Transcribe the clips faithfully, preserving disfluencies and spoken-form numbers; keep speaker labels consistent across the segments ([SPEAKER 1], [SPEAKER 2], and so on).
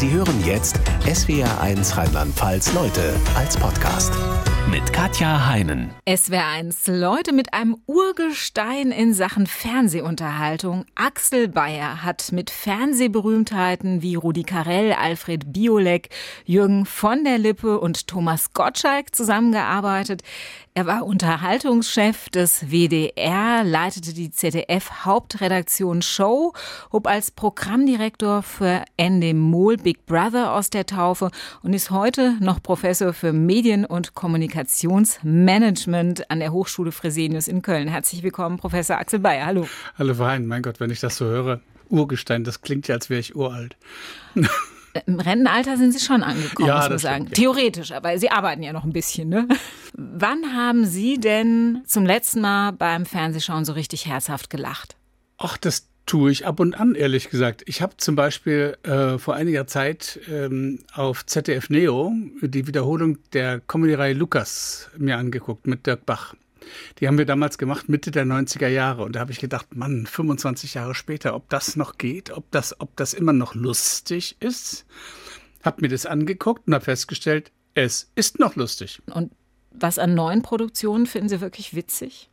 [SPEAKER 1] Sie hören jetzt S W R eins Rheinland-Pfalz Leute als Podcast mit Katja Heinen.
[SPEAKER 2] S W R eins Leute mit einem Urgestein in Sachen Fernsehunterhaltung. Axel Beyer hat mit Fernsehberühmtheiten wie Rudi Carrell, Alfred Biolek, Jürgen von der Lippe und Thomas Gottschalk zusammengearbeitet. Er war Unterhaltungschef des W D R, leitete die Z D F-Hauptredaktion Show, hob als Programmdirektor für Endemol Big Brother aus der Taufe und ist heute noch Professor für Medien- und Kommunikationsmanagement an der Hochschule Fresenius in Köln. Herzlich willkommen, Professor Axel Beyer. Hallo.
[SPEAKER 3] Hallo Wein, mein Gott, wenn ich das so höre. Urgestein, das klingt ja, als wäre ich uralt.
[SPEAKER 2] Im Rentenalter sind Sie schon angekommen,
[SPEAKER 3] ja,
[SPEAKER 2] muss man sagen. Stimmt, ja. Theoretisch, aber Sie arbeiten ja noch ein bisschen, ne? Wann haben Sie denn zum letzten Mal beim Fernsehschauen so richtig herzhaft gelacht?
[SPEAKER 3] Ach, das tue ich ab und an, ehrlich gesagt. Ich habe zum Beispiel äh, vor einiger Zeit ähm, auf Z D F Neo die Wiederholung der Comedy-Reihe Lukas mir angeguckt mit Dirk Bach. Die haben wir damals gemacht, Mitte der neunziger Jahre. Und da habe ich gedacht, Mann, fünfundzwanzig Jahre später, ob das noch geht, ob das, ob das immer noch lustig ist. Hab mir das angeguckt und habe festgestellt, es ist noch lustig.
[SPEAKER 2] Und was an neuen Produktionen finden Sie wirklich witzig?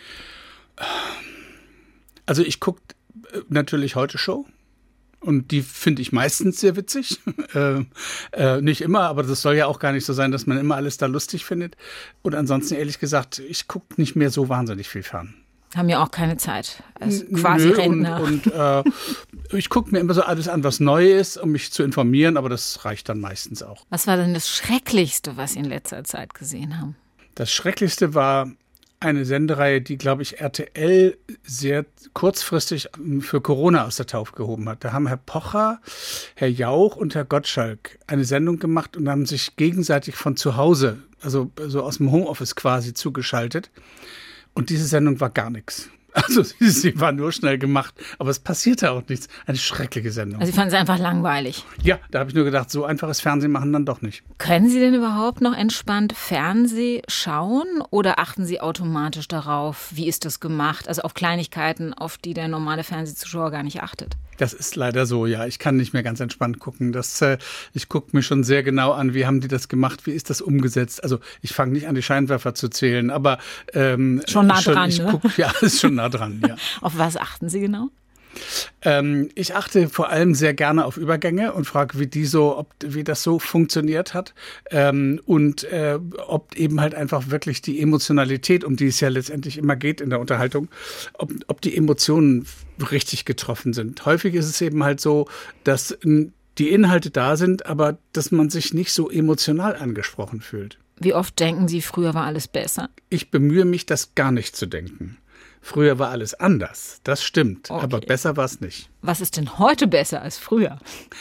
[SPEAKER 3] Also ich gucke natürlich Heute Show. Und die finde ich meistens sehr witzig. äh, äh, nicht immer, aber das soll ja auch gar nicht so sein, dass man immer alles da lustig findet. Und ansonsten, ehrlich gesagt, ich gucke nicht mehr so wahnsinnig viel fern.
[SPEAKER 2] Haben ja auch keine Zeit, als quasi
[SPEAKER 3] Nö,
[SPEAKER 2] Rentner.
[SPEAKER 3] Und, und äh, ich gucke mir immer so alles an, was neu ist, um mich zu informieren, aber das reicht dann meistens auch.
[SPEAKER 2] Was war denn das Schrecklichste, was Sie in letzter Zeit gesehen haben?
[SPEAKER 3] Das Schrecklichste war eine Sendereihe, die, glaube ich, R T L sehr kurzfristig für Corona aus der Taufe gehoben hat. Da haben Herr Pocher, Herr Jauch und Herr Gottschalk eine Sendung gemacht und haben sich gegenseitig von zu Hause, also so aus dem Homeoffice quasi, zugeschaltet. Und diese Sendung war gar nichts. Also sie, sie war nur schnell gemacht, aber es passierte auch nichts. Eine schreckliche Sendung.
[SPEAKER 2] Also Sie fanden es einfach langweilig?
[SPEAKER 3] Ja, da habe ich nur gedacht, so einfaches Fernsehen machen dann doch nicht.
[SPEAKER 2] Können Sie denn überhaupt noch entspannt Fernseh schauen oder achten Sie automatisch darauf, wie ist das gemacht? Also auf Kleinigkeiten, auf die der normale Fernsehzuschauer gar nicht achtet?
[SPEAKER 3] Das ist leider so, ja. Ich kann nicht mehr ganz entspannt gucken. Das, äh, ich gucke mir schon sehr genau an, wie haben die das gemacht, wie ist das umgesetzt. Also ich fange nicht an, die Scheinwerfer zu zählen, aber ähm,
[SPEAKER 2] schon nah dran,
[SPEAKER 3] ich
[SPEAKER 2] ne?
[SPEAKER 3] guck, ja, ist schon nah dran, ja.
[SPEAKER 2] Auf was achten Sie genau?
[SPEAKER 3] Ähm, ich achte vor allem sehr gerne auf Übergänge und frage, wie die so, ob wie das so funktioniert hat ähm, und äh, ob eben halt einfach wirklich die Emotionalität, um die es ja letztendlich immer geht in der Unterhaltung, ob, ob die Emotionen richtig getroffen sind. Häufig ist es eben halt so, dass die Inhalte da sind, aber dass man sich nicht so emotional angesprochen fühlt.
[SPEAKER 2] Wie oft denken Sie, früher war alles besser?
[SPEAKER 3] Ich bemühe mich, das gar nicht zu denken. Früher war alles anders, das stimmt, okay. Aber besser war es nicht.
[SPEAKER 2] Was ist denn heute besser als früher?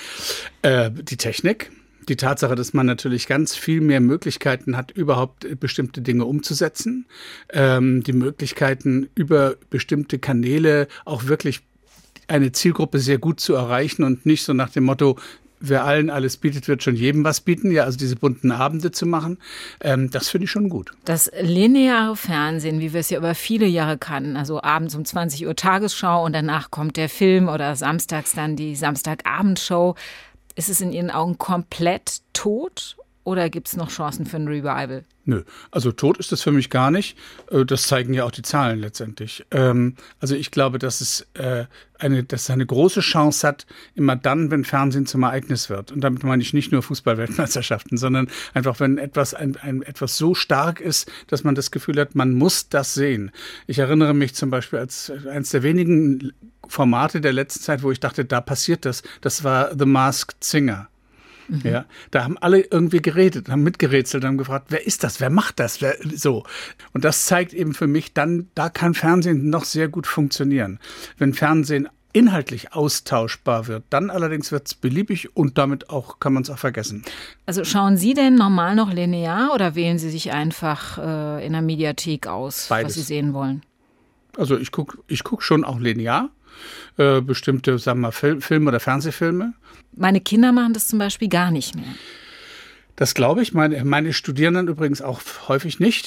[SPEAKER 3] Äh, die Technik, die Tatsache, dass man natürlich ganz viel mehr Möglichkeiten hat, überhaupt bestimmte Dinge umzusetzen. Ähm, die Möglichkeiten, über bestimmte Kanäle auch wirklich eine Zielgruppe sehr gut zu erreichen und nicht so nach dem Motto, wer allen alles bietet, wird schon jedem was bieten. Ja, also diese bunten Abende zu machen, ähm, das finde ich schon gut.
[SPEAKER 2] Das lineare Fernsehen, wie wir es ja über viele Jahre kannten, also abends um zwanzig Uhr Tagesschau und danach kommt der Film oder samstags dann die Samstagabendshow. Ist es in Ihren Augen komplett tot oder gibt es noch Chancen für ein Revival?
[SPEAKER 3] Nö, also tot ist das für mich gar nicht. Das zeigen ja auch die Zahlen letztendlich. Also ich glaube, dass es eine, dass es eine große Chance hat, immer dann, wenn Fernsehen zum Ereignis wird. Und damit meine ich nicht nur Fußball-Weltmeisterschaften, sondern einfach, wenn etwas, ein, ein, etwas so stark ist, dass man das Gefühl hat, man muss das sehen. Ich erinnere mich zum Beispiel als eines der wenigen Formate der letzten Zeit, wo ich dachte, da passiert das. Das war The Masked Singer. Mhm. Ja, da haben alle irgendwie geredet, haben mitgerätselt, haben gefragt, wer ist das, wer macht das, wer, so. Und das zeigt eben für mich, dann, da kann Fernsehen noch sehr gut funktionieren. Wenn Fernsehen inhaltlich austauschbar wird, dann allerdings wird es beliebig und damit auch, kann man es auch vergessen.
[SPEAKER 2] Also schauen Sie denn normal noch linear oder wählen Sie sich einfach äh, in der Mediathek aus,
[SPEAKER 3] Beides.
[SPEAKER 2] Was Sie sehen wollen?
[SPEAKER 3] Also ich gucke ich guck schon auch linear. Äh, bestimmte, sagen wir mal, Fil- Filme oder Fernsehfilme.
[SPEAKER 2] Meine Kinder machen das zum Beispiel gar nicht mehr.
[SPEAKER 3] Das glaube ich. Meine, meine Studierenden übrigens auch häufig nicht.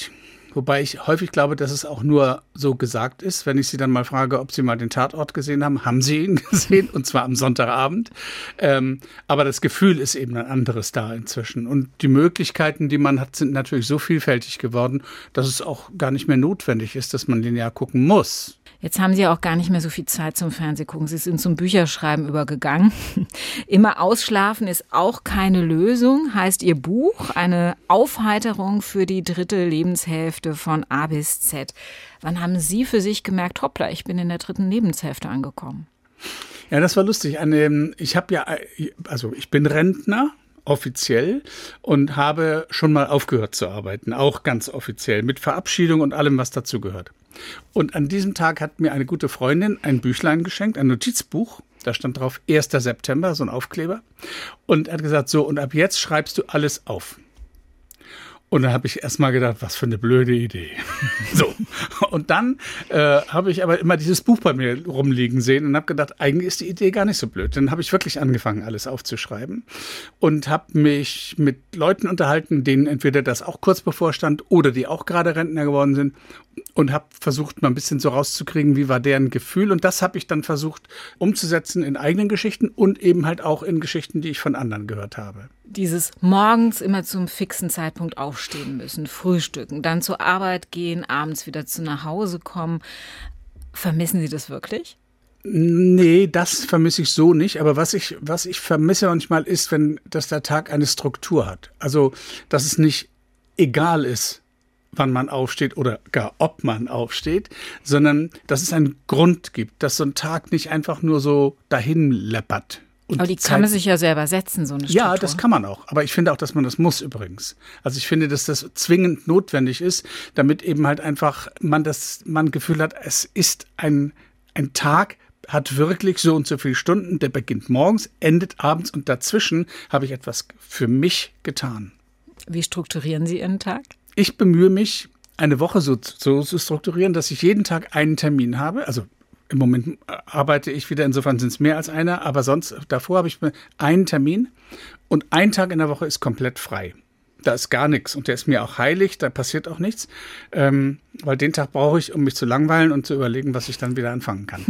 [SPEAKER 3] Wobei ich häufig glaube, dass es auch nur so gesagt ist, wenn ich sie dann mal frage, ob sie mal den Tatort gesehen haben. Haben sie ihn gesehen? Und zwar am Sonntagabend. Ähm, aber das Gefühl ist eben ein anderes da inzwischen. Und die Möglichkeiten, die man hat, sind natürlich so vielfältig geworden, dass es auch gar nicht mehr notwendig ist, dass man linear gucken muss.
[SPEAKER 2] Jetzt haben Sie ja auch gar nicht mehr so viel Zeit zum Fernsehgucken. Sie sind zum Bücherschreiben übergegangen. Immer ausschlafen ist auch keine Lösung, heißt Ihr Buch. Eine Aufheiterung für die dritte Lebenshälfte von A bis Z. Wann haben Sie für sich gemerkt, hoppla, ich bin in der dritten Lebenshälfte angekommen?
[SPEAKER 3] Ja, das war lustig. Eine, ich habe ja, also ich bin Rentner. Offiziell und habe schon mal aufgehört zu arbeiten, auch ganz offiziell, mit Verabschiedung und allem, was dazu gehört. Und an diesem Tag hat mir eine gute Freundin ein Büchlein geschenkt, ein Notizbuch, da stand drauf erster September, so ein Aufkleber, und hat gesagt, so, und ab jetzt schreibst du alles auf. Und dann habe ich erst mal gedacht, was für eine blöde Idee. So. Und dann äh, habe ich aber immer dieses Buch bei mir rumliegen sehen und habe gedacht, eigentlich ist die Idee gar nicht so blöd. Dann habe ich wirklich angefangen, alles aufzuschreiben und habe mich mit Leuten unterhalten, denen entweder das auch kurz bevorstand oder die auch gerade Rentner geworden sind und habe versucht, mal ein bisschen so rauszukriegen, wie war deren Gefühl. Und das habe ich dann versucht umzusetzen in eigenen Geschichten und eben halt auch in Geschichten, die ich von anderen gehört habe.
[SPEAKER 2] Dieses morgens immer zum fixen Zeitpunkt aufstehen müssen, frühstücken, dann zur Arbeit gehen, abends wieder zu nach Hause kommen. Vermissen Sie das wirklich?
[SPEAKER 3] Nee, das vermisse ich so nicht. Aber was ich, was ich vermisse manchmal ist, wenn, dass der Tag eine Struktur hat. Also, dass es nicht egal ist, wann man aufsteht oder gar ob man aufsteht, sondern dass es einen Grund gibt, dass so ein Tag nicht einfach nur so dahin läppert. Und
[SPEAKER 2] aber die Zeit, kann man sich ja selber setzen, so eine Struktur.
[SPEAKER 3] Ja, das kann man auch. Aber ich finde auch, dass man das muss übrigens. Also ich finde, dass das zwingend notwendig ist, damit eben halt einfach man das, man Gefühl hat, es ist ein, ein Tag, hat wirklich so und so viele Stunden, der beginnt morgens, endet abends und dazwischen habe ich etwas für mich getan.
[SPEAKER 2] Wie strukturieren Sie Ihren Tag?
[SPEAKER 3] Ich bemühe mich, eine Woche so, so zu strukturieren, dass ich jeden Tag einen Termin habe, also im Moment arbeite ich wieder, insofern sind es mehr als einer, aber sonst, davor habe ich einen Termin und ein Tag in der Woche ist komplett frei. Da ist gar nichts und der ist mir auch heilig, da passiert auch nichts, ähm, weil den Tag brauche ich, um mich zu langweilen und zu überlegen, was ich dann wieder anfangen kann.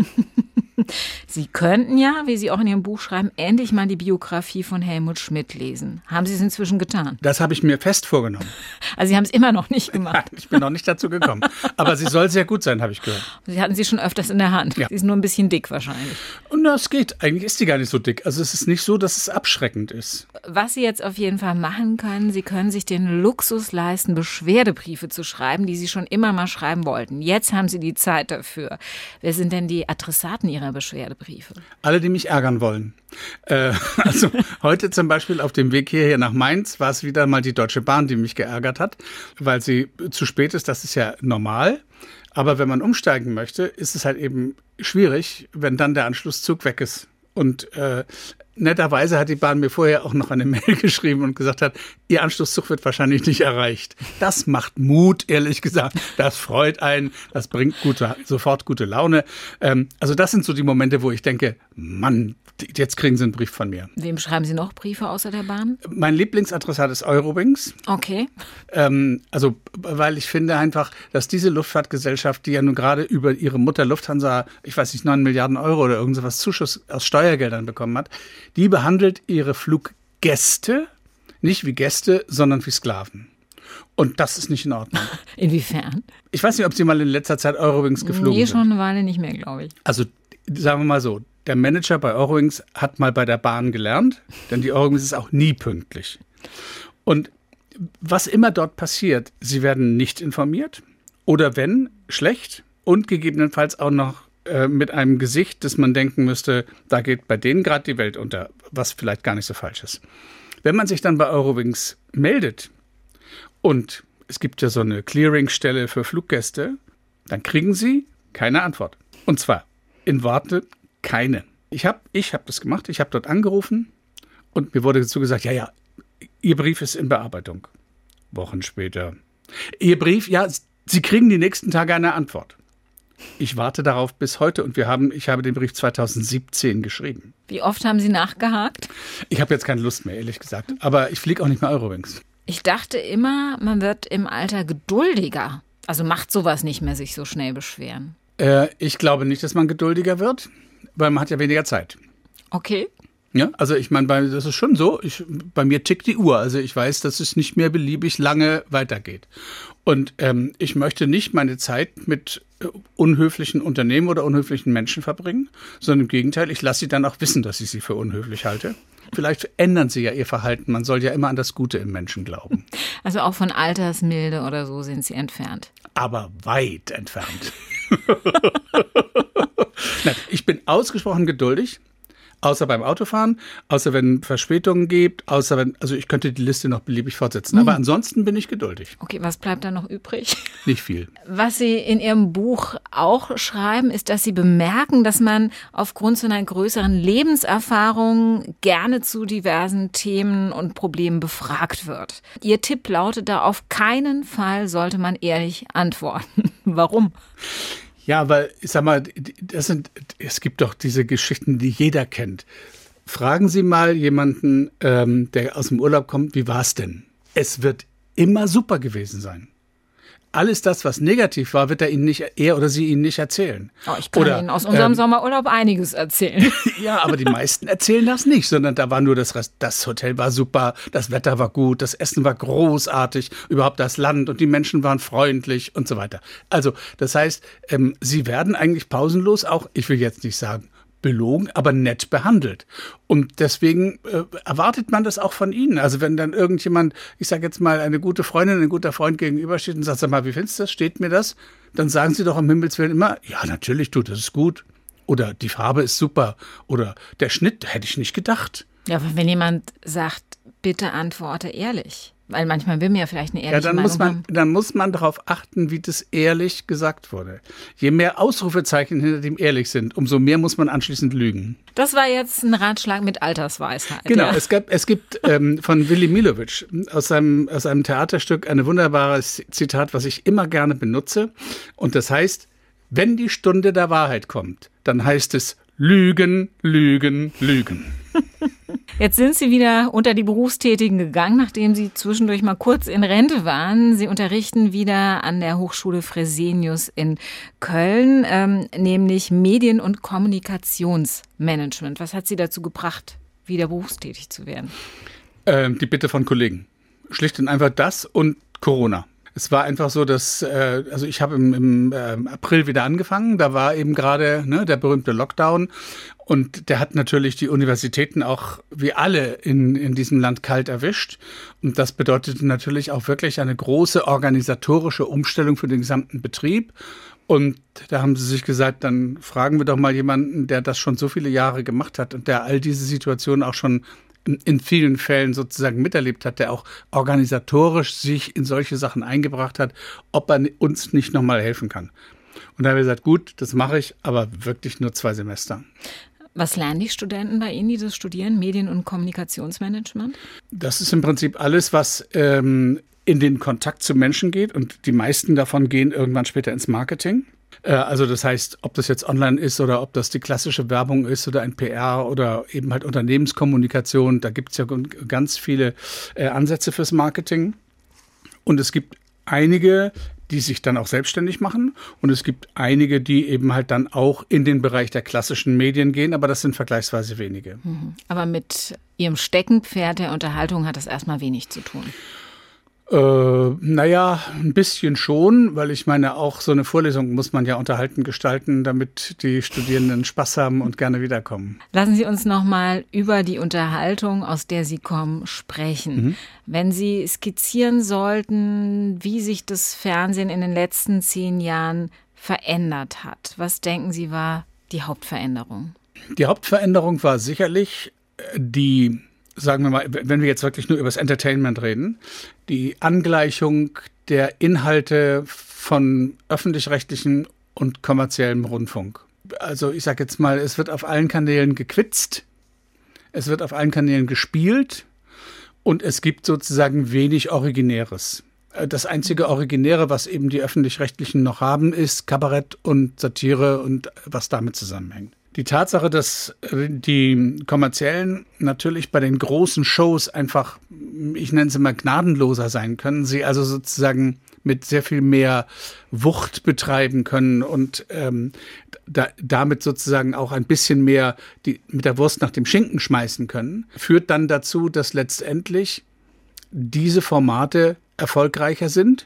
[SPEAKER 2] Sie könnten ja, wie Sie auch in Ihrem Buch schreiben, endlich mal die Biografie von Helmut Schmidt lesen. Haben Sie es inzwischen getan?
[SPEAKER 3] Das habe ich mir fest vorgenommen.
[SPEAKER 2] Also Sie haben es immer noch nicht gemacht?
[SPEAKER 3] Nein, ich bin noch nicht dazu gekommen. Aber sie soll sehr gut sein, habe ich gehört.
[SPEAKER 2] Sie hatten sie schon öfters in der Hand. Ja. Sie ist nur ein bisschen dick wahrscheinlich.
[SPEAKER 3] Und das geht. Eigentlich ist die gar nicht so dick. Also es ist nicht so, dass es abschreckend ist.
[SPEAKER 2] Was Sie jetzt auf jeden Fall machen können, Sie können sich den Luxus leisten, Beschwerdebriefe zu schreiben, die Sie schon immer mal schreiben wollten. Jetzt haben Sie die Zeit dafür. Wer sind denn die Adressaten Ihrer Beschwerdebriefe?
[SPEAKER 3] Alle, die mich ärgern wollen. Äh, also heute zum Beispiel auf dem Weg hierher nach Mainz war es wieder mal die Deutsche Bahn, die mich geärgert hat, weil sie zu spät ist. Das ist ja normal. Aber wenn man umsteigen möchte, ist es halt eben schwierig, wenn dann der Anschlusszug weg ist. Und äh, netterweise hat die Bahn mir vorher auch noch eine Mail geschrieben und gesagt hat, Ihr Anschlusszug wird wahrscheinlich nicht erreicht. Das macht Mut, ehrlich gesagt. Das freut einen, das bringt gute, sofort gute Laune. Ähm, also das sind so die Momente, wo ich denke, Mann, jetzt kriegen Sie einen Brief von mir.
[SPEAKER 2] Wem schreiben Sie noch Briefe außer der Bahn?
[SPEAKER 3] Mein Lieblingsadressat ist Eurowings.
[SPEAKER 2] Okay.
[SPEAKER 3] Ähm, also, weil ich finde einfach, dass diese Luftfahrtgesellschaft, die ja nun gerade über ihre Mutter Lufthansa, ich weiß nicht, neun Milliarden Euro oder irgendwas Zuschuss aus Steuergeldern bekommen hat, die behandelt ihre Fluggäste nicht wie Gäste, sondern wie Sklaven. Und das ist nicht in Ordnung.
[SPEAKER 2] Inwiefern?
[SPEAKER 3] Ich weiß nicht, ob Sie mal in letzter Zeit Eurowings geflogen
[SPEAKER 2] nee,
[SPEAKER 3] sind.
[SPEAKER 2] Nee, schon eine Weile nicht mehr, glaube ich.
[SPEAKER 3] Also, sagen wir mal so, der Manager bei Eurowings hat mal bei der Bahn gelernt, denn die Eurowings ist auch nie pünktlich. Und was immer dort passiert, sie werden nicht informiert oder wenn, schlecht und gegebenenfalls auch noch äh, mit einem Gesicht, dass man denken müsste, da geht bei denen gerade die Welt unter, was vielleicht gar nicht so falsch ist. Wenn man sich dann bei Eurowings meldet und es gibt ja so eine Clearingstelle für Fluggäste, dann kriegen sie keine Antwort. Und zwar in Worte keine. Ich habe ich hab das gemacht, ich habe dort angerufen und mir wurde dazu gesagt, ja, ja, Ihr Brief ist in Bearbeitung. Wochen später. Ihr Brief, ja, Sie kriegen die nächsten Tage eine Antwort. Ich warte darauf bis heute und wir haben, ich habe den Brief zweitausendsiebzehn geschrieben.
[SPEAKER 2] Wie oft haben Sie nachgehakt?
[SPEAKER 3] Ich habe jetzt keine Lust mehr, ehrlich gesagt. Aber ich fliege auch nicht mehr Eurowings.
[SPEAKER 2] Ich dachte immer, man wird im Alter geduldiger. Also macht sowas nicht mehr, sich so schnell beschweren?
[SPEAKER 3] Äh, ich glaube nicht, dass man geduldiger wird, weil man hat ja weniger Zeit.
[SPEAKER 2] Okay.
[SPEAKER 3] Ja, also ich meine, bei, das ist schon so, ich, bei mir tickt die Uhr. Also ich weiß, dass es nicht mehr beliebig lange weitergeht. Und ähm, ich möchte nicht meine Zeit mit äh, unhöflichen Unternehmen oder unhöflichen Menschen verbringen, sondern im Gegenteil, ich lasse sie dann auch wissen, dass ich sie für unhöflich halte. Vielleicht ändern sie ja ihr Verhalten. Man soll ja immer an das Gute im Menschen glauben.
[SPEAKER 2] Also auch von Altersmilde oder so sind sie entfernt.
[SPEAKER 3] Aber weit entfernt. Nein, ich bin ausgesprochen geduldig. Außer beim Autofahren, außer wenn Verspätungen gibt, außer wenn, also ich könnte die Liste noch beliebig fortsetzen. Mhm. Aber ansonsten bin ich geduldig.
[SPEAKER 2] Okay, was bleibt da noch übrig?
[SPEAKER 3] Nicht viel.
[SPEAKER 2] Was Sie in Ihrem Buch auch schreiben, ist, dass Sie bemerken, dass man aufgrund so einer größeren Lebenserfahrung gerne zu diversen Themen und Problemen befragt wird. Ihr Tipp lautet da, auf keinen Fall sollte man ehrlich antworten. Warum?
[SPEAKER 3] Ja, weil, ich sag mal, das sind, es gibt doch diese Geschichten, die jeder kennt. Fragen Sie mal jemanden, ähm, der aus dem Urlaub kommt, wie war's denn? Es wird immer super gewesen sein. Alles das, was negativ war, wird er Ihnen nicht, er oder sie Ihnen nicht erzählen.
[SPEAKER 2] Oh, ich kann oder, Ihnen aus unserem ähm, Sommerurlaub einiges erzählen.
[SPEAKER 3] Ja, aber die meisten erzählen das nicht, sondern da war nur das Rest, das Hotel war super, das Wetter war gut, das Essen war großartig, überhaupt das Land und die Menschen waren freundlich und so weiter. Also, das heißt, ähm, sie werden eigentlich pausenlos auch, ich will jetzt nicht sagen, belogen, aber nett behandelt. Und deswegen äh, erwartet man das auch von ihnen. Also wenn dann irgendjemand, ich sage jetzt mal, eine gute Freundin, ein guter Freund gegenübersteht und sagt, sag mal, wie findest du das? Steht mir das? Dann sagen sie doch am Himmels Willen immer, ja, natürlich, du, das ist gut. Oder die Farbe ist super. Oder der Schnitt, hätte ich nicht gedacht.
[SPEAKER 2] Ja, aber wenn jemand sagt, bitte antworte ehrlich. Weil manchmal will mir ja vielleicht eine ehrliche
[SPEAKER 3] ja, dann
[SPEAKER 2] Meinung
[SPEAKER 3] muss man,
[SPEAKER 2] haben.
[SPEAKER 3] Dann muss man darauf achten, wie das ehrlich gesagt wurde. Je mehr Ausrufezeichen hinter dem ehrlich sind, umso mehr muss man anschließend lügen.
[SPEAKER 2] Das war jetzt ein Ratschlag mit Altersweisheit.
[SPEAKER 3] Genau,
[SPEAKER 2] ja.
[SPEAKER 3] es, gab, es gibt ähm, von Willy Milovic aus seinem, aus einem Theaterstück ein wunderbares Zitat, was ich immer gerne benutze. Und das heißt, wenn die Stunde der Wahrheit kommt, dann heißt es Lügen, Lügen, Lügen.
[SPEAKER 2] Jetzt sind Sie wieder unter die Berufstätigen gegangen, nachdem Sie zwischendurch mal kurz in Rente waren. Sie unterrichten wieder an der Hochschule Fresenius in Köln, ähm, nämlich Medien- und Kommunikationsmanagement. Was hat Sie dazu gebracht, wieder berufstätig zu werden?
[SPEAKER 3] Ähm, die Bitte von Kollegen. Schlicht und einfach das und Corona. Es war einfach so, dass, äh, also ich habe im, im äh, April wieder angefangen, da war eben gerade ne, der berühmte Lockdown und der hat natürlich die Universitäten auch wie alle in, in diesem Land kalt erwischt und das bedeutete natürlich auch wirklich eine große organisatorische Umstellung für den gesamten Betrieb. Und da haben sie sich gesagt, dann fragen wir doch mal jemanden, der das schon so viele Jahre gemacht hat und der all diese Situationen auch schon in vielen Fällen sozusagen miterlebt hat, der auch organisatorisch sich in solche Sachen eingebracht hat, ob er uns nicht nochmal helfen kann. Und da haben wir gesagt, gut, das mache ich, aber wirklich nur zwei Semester.
[SPEAKER 2] Was lernen die Studenten bei Ihnen, die das studieren, Medien- und Kommunikationsmanagement?
[SPEAKER 3] Das ist im Prinzip alles, was ähm, in den Kontakt zu Menschen geht und die meisten davon gehen irgendwann später ins Marketing. Also das heißt, ob das jetzt online ist oder ob das die klassische Werbung ist oder ein P R oder eben halt Unternehmenskommunikation, da gibt es ja ganz viele äh, Ansätze fürs Marketing. Und es gibt einige, die sich dann auch selbstständig machen und es gibt einige, die eben halt dann auch in den Bereich der klassischen Medien gehen, aber das sind vergleichsweise wenige.
[SPEAKER 2] Aber mit Ihrem Steckenpferd der Unterhaltung hat das erstmal wenig zu tun.
[SPEAKER 3] Äh, naja, ein bisschen schon, weil ich meine, auch so eine Vorlesung muss man ja unterhalten gestalten, damit die Studierenden Spaß haben und gerne wiederkommen.
[SPEAKER 2] Lassen Sie uns noch mal über die Unterhaltung, aus der Sie kommen, sprechen. Mhm. Wenn Sie skizzieren sollten, wie sich das Fernsehen in den letzten zehn Jahren verändert hat, was denken Sie war die Hauptveränderung? Die
[SPEAKER 3] Hauptveränderung war sicherlich die, sagen wir mal, wenn wir jetzt wirklich nur über das Entertainment reden, die Angleichung der Inhalte von öffentlich-rechtlichem und kommerziellem Rundfunk. Also ich sage jetzt mal, es wird auf allen Kanälen gequitzt, es wird auf allen Kanälen gespielt und es gibt sozusagen wenig Originäres. Das einzige Originäre, was eben die öffentlich-rechtlichen noch haben, ist Kabarett und Satire und was damit zusammenhängt. Die Tatsache, dass die Kommerziellen natürlich bei den großen Shows einfach, ich nenne es immer, gnadenloser sein können, sie also sozusagen mit sehr viel mehr Wucht betreiben können und ähm, da, damit sozusagen auch ein bisschen mehr die, mit der Wurst nach dem Schinken schmeißen können, führt dann dazu, dass letztendlich diese Formate erfolgreicher sind,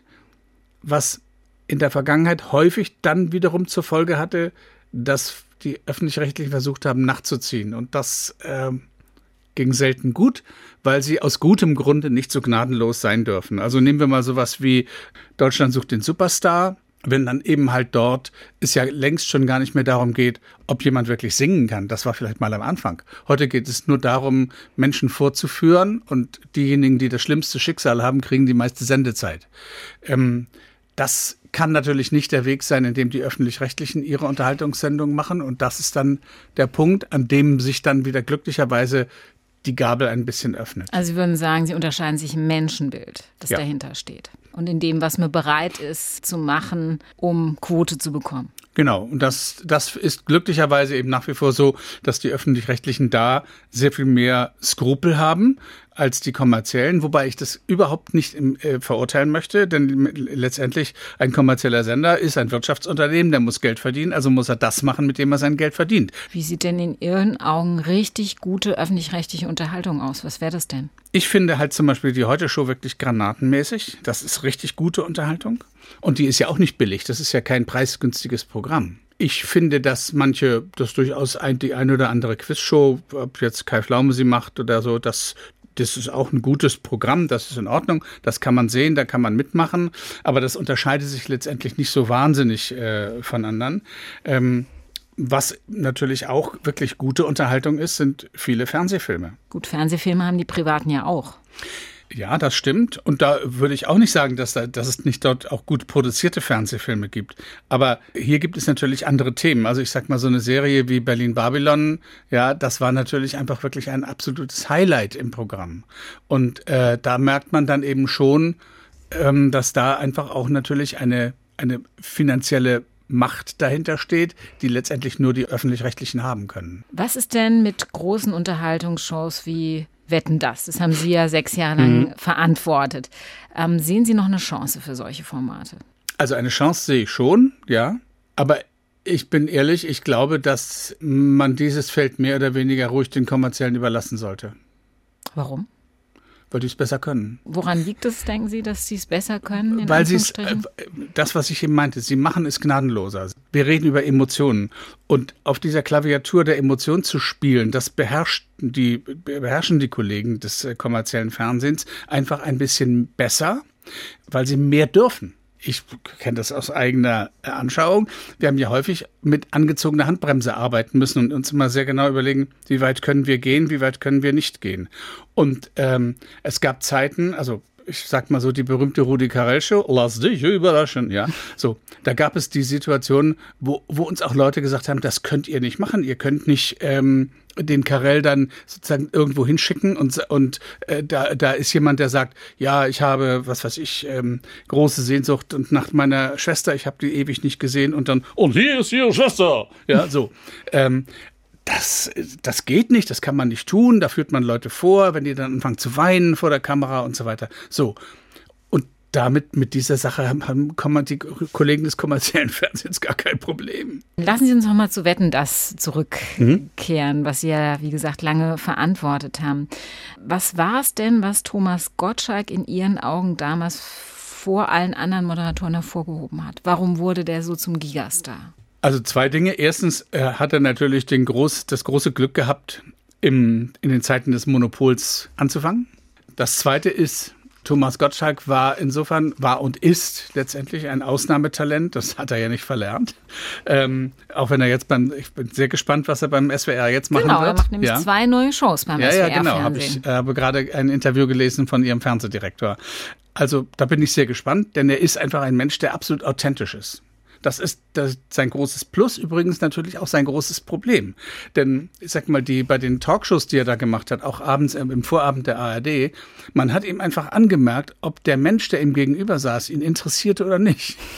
[SPEAKER 3] was in der Vergangenheit häufig dann wiederum zur Folge hatte, dass die Öffentlich-Rechtlichen versucht haben, nachzuziehen. Und das äh, ging selten gut, weil sie aus gutem Grunde nicht so gnadenlos sein dürfen. Also nehmen wir mal sowas wie Deutschland sucht den Superstar. Wenn dann eben halt dort es ja längst schon gar nicht mehr darum geht, ob jemand wirklich singen kann. Das war vielleicht mal am Anfang. Heute geht es nur darum, Menschen vorzuführen und diejenigen, die das schlimmste Schicksal haben, kriegen die meiste Sendezeit. Ähm, das kann natürlich nicht der Weg sein, in dem die Öffentlich-Rechtlichen ihre Unterhaltungssendungen machen. Und das ist dann der Punkt, an dem sich dann wieder glücklicherweise die Gabel ein bisschen öffnet.
[SPEAKER 2] Also Sie würden sagen, Sie unterscheiden sich im Menschenbild, das
[SPEAKER 3] ja.
[SPEAKER 2] dahinter steht. Und in dem, was man bereit ist zu machen, um Quote zu bekommen.
[SPEAKER 3] Genau. Und das, das ist glücklicherweise eben nach wie vor so, dass die Öffentlich-Rechtlichen da sehr viel mehr Skrupel haben als die kommerziellen, wobei ich das überhaupt nicht im, äh, verurteilen möchte, denn letztendlich ein kommerzieller Sender ist ein Wirtschaftsunternehmen, der muss Geld verdienen, also muss er das machen, mit dem er sein Geld verdient.
[SPEAKER 2] Wie sieht denn in Ihren Augen richtig gute öffentlich-rechtliche Unterhaltung aus? Was wäre das denn?
[SPEAKER 3] Ich finde halt zum Beispiel die Heute-Show wirklich granatenmäßig. Das ist richtig gute Unterhaltung. Und die ist ja auch nicht billig. Das ist ja kein preisgünstiges Programm. Ich finde, dass manche, das durchaus ein, die eine oder andere Quizshow, ob jetzt Kai Pflaume sie macht oder so, das, das ist auch ein gutes Programm. Das ist in Ordnung. Das kann man sehen, da kann man mitmachen. Aber das unterscheidet sich letztendlich nicht so wahnsinnig äh, von anderen. Ähm, Was natürlich auch wirklich gute Unterhaltung ist, sind viele Fernsehfilme.
[SPEAKER 2] Gut, Fernsehfilme haben die Privaten ja auch.
[SPEAKER 3] Ja, das stimmt. Und da würde ich auch nicht sagen, dass, da, dass es nicht dort auch gut produzierte Fernsehfilme gibt. Aber hier gibt es natürlich andere Themen. Also ich sag mal, so eine Serie wie Berlin Babylon, ja, das war natürlich einfach wirklich ein absolutes Highlight im Programm. Und äh, da merkt man dann eben schon, ähm, dass da einfach auch natürlich eine, eine finanzielle Macht dahinter steht, die letztendlich nur die Öffentlich-Rechtlichen haben können.
[SPEAKER 2] Was ist denn mit großen Unterhaltungsshows wie Wetten, dass? Das haben Sie ja sechs Jahre lang mhm. verantwortet. Ähm, sehen Sie noch eine Chance für solche Formate?
[SPEAKER 3] Also eine Chance sehe ich schon, ja. Aber ich bin ehrlich, ich glaube, dass man dieses Feld mehr oder weniger ruhig den Kommerziellen überlassen sollte.
[SPEAKER 2] Warum?
[SPEAKER 3] Weil die es besser können.
[SPEAKER 2] Woran liegt es, denken Sie, dass Sie es besser können? In
[SPEAKER 3] Weil sie es, äh, das, was ich eben meinte, sie machen es gnadenloser. Wir reden über Emotionen. Und auf dieser Klaviatur der Emotionen zu spielen, das beherrscht die, beherrschen die Kollegen des äh, kommerziellen Fernsehens einfach ein bisschen besser, weil sie mehr dürfen. Ich kenne das aus eigener Anschauung. Wir haben ja häufig mit angezogener Handbremse arbeiten müssen und uns immer sehr genau überlegen, wie weit können wir gehen, wie weit können wir nicht gehen. Und ähm, es gab Zeiten, also ich sag mal so die berühmte Rudi Carrell-Show, lass dich überraschen, ja. So, da gab es die Situation, wo, wo uns auch Leute gesagt haben, das könnt ihr nicht machen, ihr könnt nicht ähm, den Carrell dann sozusagen irgendwo hinschicken und, und äh, da, da ist jemand, der sagt, ja, ich habe, was weiß ich, ähm, große Sehnsucht und nach meiner Schwester, ich habe die ewig nicht gesehen und dann, und hier ist ihre Schwester, ja, so. Ähm, Das, das geht nicht, das kann man nicht tun, da führt man Leute vor, wenn die dann anfangen zu weinen vor der Kamera und so weiter. So, und damit, mit dieser Sache haben, haben die Kollegen des kommerziellen Fernsehens gar kein Problem.
[SPEAKER 2] Lassen Sie uns noch mal zu Wetten, dass zurückkehren, mhm. was Sie ja, wie gesagt, lange verantwortet haben. Was war es denn, was Thomas Gottschalk in Ihren Augen damals vor allen anderen Moderatoren hervorgehoben hat? Warum wurde der so zum Gigastar?
[SPEAKER 3] Also zwei Dinge. Erstens äh, hat er natürlich den groß, das große Glück gehabt, im, in den Zeiten des Monopols anzufangen. Das Zweite ist, Thomas Gottschalk war insofern, war und ist letztendlich ein Ausnahmetalent. Das hat er ja nicht verlernt. Ähm, auch wenn er jetzt beim, ich bin sehr gespannt, was er beim S W R jetzt machen
[SPEAKER 2] genau,
[SPEAKER 3] wird.
[SPEAKER 2] Genau, er macht nämlich ja. zwei neue Shows beim
[SPEAKER 3] ja,
[SPEAKER 2] S W R.
[SPEAKER 3] Ja, genau. Hab ich habe gerade ein Interview gelesen von ihrem Fernsehdirektor. Also da bin ich sehr gespannt, denn er ist einfach ein Mensch, der absolut authentisch ist. Das ist das, sein großes Plus, übrigens natürlich auch sein großes Problem. Denn ich sag mal, die bei den Talkshows, die er da gemacht hat, auch abends im Vorabend der A R D, man hat ihm einfach angemerkt, ob der Mensch, der ihm gegenüber saß, ihn interessierte oder nicht.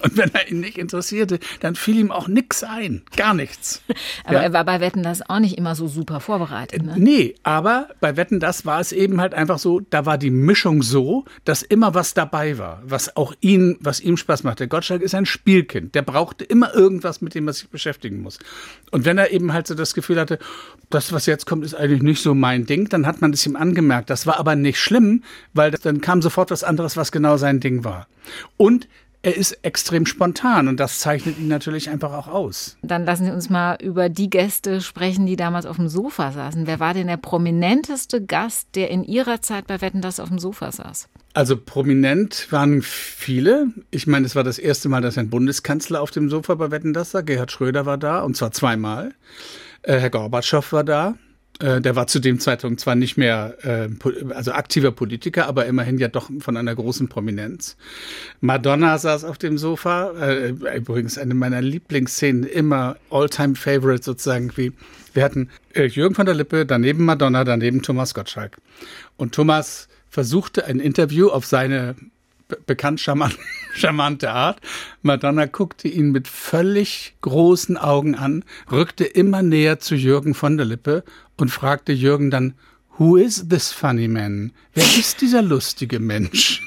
[SPEAKER 3] Und wenn er ihn nicht interessierte, dann fiel ihm auch nichts ein. Gar nichts.
[SPEAKER 2] Aber
[SPEAKER 3] ja.
[SPEAKER 2] er war bei Wetten, das auch nicht immer so super vorbereitet. Ne?
[SPEAKER 3] Nee, aber bei Wetten, das war es eben halt einfach so, da war die Mischung so, dass immer was dabei war, was auch ihn, was ihm Spaß macht. Der Gottschalk ist ein Spielkind. Der brauchte immer irgendwas, mit dem er sich beschäftigen muss. Und wenn er eben halt so das Gefühl hatte, das, was jetzt kommt, ist eigentlich nicht so mein Ding, dann hat man es ihm angemerkt. Das war aber nicht schlimm, weil dann kam sofort was anderes, was genau sein Ding war. Und er ist extrem spontan und das zeichnet ihn natürlich einfach auch aus.
[SPEAKER 2] Dann lassen Sie uns mal über die Gäste sprechen, die damals auf dem Sofa saßen. Wer war denn der prominenteste Gast, der in Ihrer Zeit bei Wetten, das auf dem Sofa saß?
[SPEAKER 3] Also prominent waren viele. Ich meine, es war das erste Mal, dass ein Bundeskanzler auf dem Sofa bei Wetten, das war. Gerhard Schröder war da und zwar zweimal. Äh, Herr Gorbatschow war da. Der war zu dem Zeitpunkt zwar nicht mehr äh, also aktiver Politiker, aber immerhin ja doch von einer großen Prominenz. Madonna saß auf dem Sofa, äh, übrigens eine meiner Lieblingsszenen, immer All-Time-Favorite sozusagen. Wie wir hatten äh, Jürgen von der Lippe, daneben Madonna, daneben Thomas Gottschalk. Und Thomas versuchte ein Interview auf seine be- bekannt charmant, charmante Art. Madonna guckte ihn mit völlig großen Augen an, rückte immer näher zu Jürgen von der Lippe und fragte Jürgen dann, who is this funny man? Wer ist dieser lustige Mensch?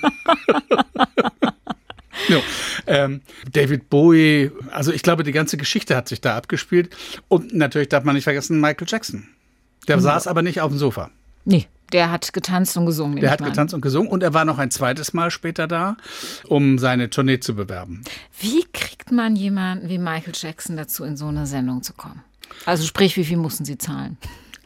[SPEAKER 3] no. ähm, David Bowie, also ich glaube, die ganze Geschichte hat sich da abgespielt. Und natürlich darf man nicht vergessen, Michael Jackson. Der mhm. saß aber nicht auf dem Sofa.
[SPEAKER 2] Nee, der hat getanzt und gesungen.
[SPEAKER 3] Der hat getanzt und gesungen und er war noch ein zweites Mal später da, um seine Tournee zu bewerben.
[SPEAKER 2] Wie kriegt man jemanden wie Michael Jackson dazu, in so eine Sendung zu kommen? Also sprich, wie viel mussten Sie zahlen?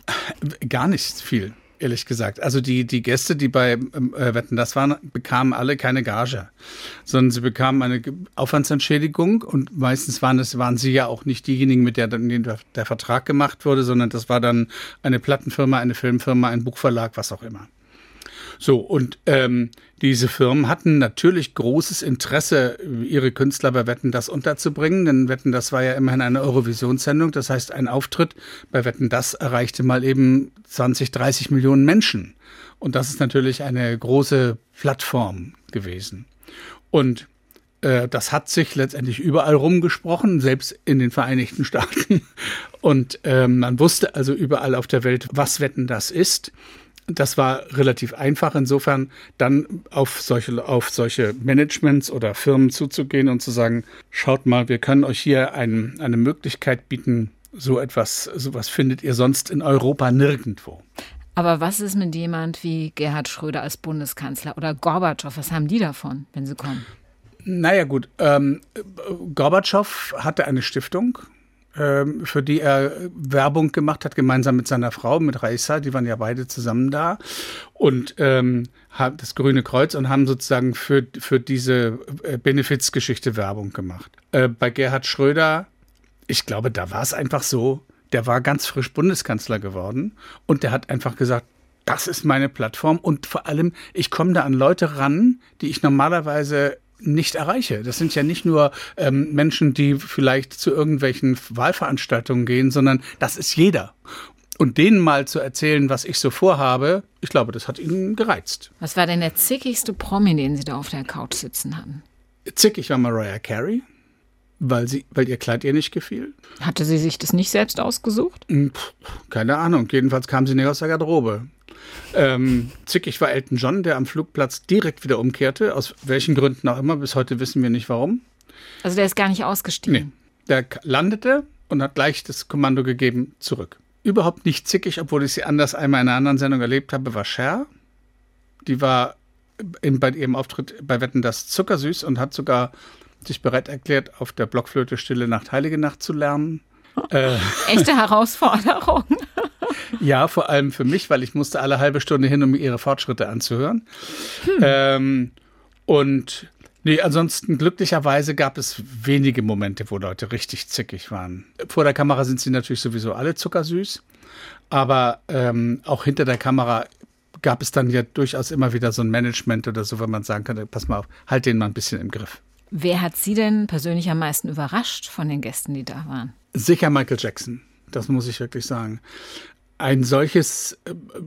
[SPEAKER 3] Gar nicht viel, ehrlich gesagt. Also die, die Gäste, die bei äh, Wetten, das waren, bekamen alle keine Gage, sondern sie bekamen eine Aufwandsentschädigung und meistens waren es, waren sie ja auch nicht diejenigen, mit der dann der, der Vertrag gemacht wurde, sondern das war dann eine Plattenfirma, eine Filmfirma, ein Buchverlag, was auch immer. So, und ähm, diese Firmen hatten natürlich großes Interesse, ihre Künstler bei Wetten, das unterzubringen, denn Wetten, das war ja immerhin eine Eurovisionssendung, das heißt, ein Auftritt bei Wetten, das erreichte mal eben zwanzig, dreißig Millionen Menschen. Und das ist natürlich eine große Plattform gewesen. Und äh, das hat sich letztendlich überall rumgesprochen, selbst in den Vereinigten Staaten. Und ähm, man wusste also überall auf der Welt, was Wetten, das ist. Das war relativ einfach, insofern dann auf solche, auf solche Managements oder Firmen zuzugehen und zu sagen, schaut mal, wir können euch hier ein, eine Möglichkeit bieten, so etwas, sowas findet ihr sonst in Europa nirgendwo.
[SPEAKER 2] Aber was ist mit jemand wie Gerhard Schröder als Bundeskanzler oder Gorbatschow? Was haben die davon, wenn sie kommen?
[SPEAKER 3] Naja gut, ähm, Gorbatschow hatte eine Stiftung, für die er Werbung gemacht hat, gemeinsam mit seiner Frau, mit Raissa, die waren ja beide zusammen da und ähm, haben das Grüne Kreuz und haben sozusagen für, für diese Benefizgeschichte Werbung gemacht. Äh, bei Gerhard Schröder, ich glaube, da war es einfach so, der war ganz frisch Bundeskanzler geworden und der hat einfach gesagt, das ist meine Plattform und vor allem, ich komme da an Leute ran, die ich normalerweise nicht erreiche. Das sind ja nicht nur ähm, Menschen, die vielleicht zu irgendwelchen Wahlveranstaltungen gehen, sondern das ist jeder. Und denen mal zu erzählen, was ich so vorhabe, ich glaube, das hat ihnen gereizt.
[SPEAKER 2] Was war denn der zickigste Promi, den Sie da auf der Couch sitzen hatten?
[SPEAKER 3] Zickig war Mariah Carey, weil, sie, weil ihr Kleid ihr nicht gefiel.
[SPEAKER 2] Hatte sie sich das nicht selbst ausgesucht?
[SPEAKER 3] Pff, keine Ahnung. Jedenfalls kam sie nicht aus der Garderobe. Ähm, zickig war Elton John, der am Flugplatz direkt wieder umkehrte, aus welchen Gründen auch immer, bis heute wissen wir nicht warum.
[SPEAKER 2] Also der ist gar nicht ausgestiegen?
[SPEAKER 3] Nee, der landete und hat gleich das Kommando gegeben, zurück. Überhaupt nicht zickig, obwohl ich sie anders einmal in einer anderen Sendung erlebt habe, war Cher. Die war in, bei ihrem Auftritt bei Wetten, das zuckersüß und hat sogar sich bereit erklärt, auf der Blockflöte Stille Nacht, Heilige Nacht zu lernen. Äh,
[SPEAKER 2] Echte Herausforderung.
[SPEAKER 3] Ja, vor allem für mich, weil ich musste alle halbe Stunde hin, um mir ihre Fortschritte anzuhören. Hm. Ähm, und nee, ansonsten glücklicherweise gab es wenige Momente, wo Leute richtig zickig waren. Vor der Kamera sind sie natürlich sowieso alle zuckersüß, aber ähm, auch hinter der Kamera gab es dann ja durchaus immer wieder so ein Management oder so, wenn man sagen könnte, pass mal auf, halt den mal ein bisschen im Griff.
[SPEAKER 2] Wer hat Sie denn persönlich am meisten überrascht von den Gästen, die da waren?
[SPEAKER 3] Sicher Michael Jackson, das muss ich wirklich sagen. Ein solches